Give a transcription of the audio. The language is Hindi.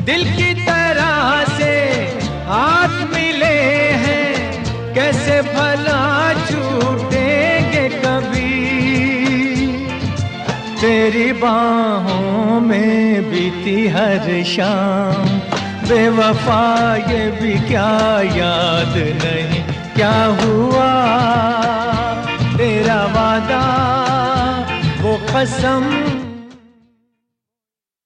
दिल की तरह से हाथ मिले हैं, कैसे भला छूटेंगे कभी। तेरी बाहों में बीती हर शाम, बेवफा ये भी क्या याद नहीं क्या हुआ तेरा वादा, वो कसम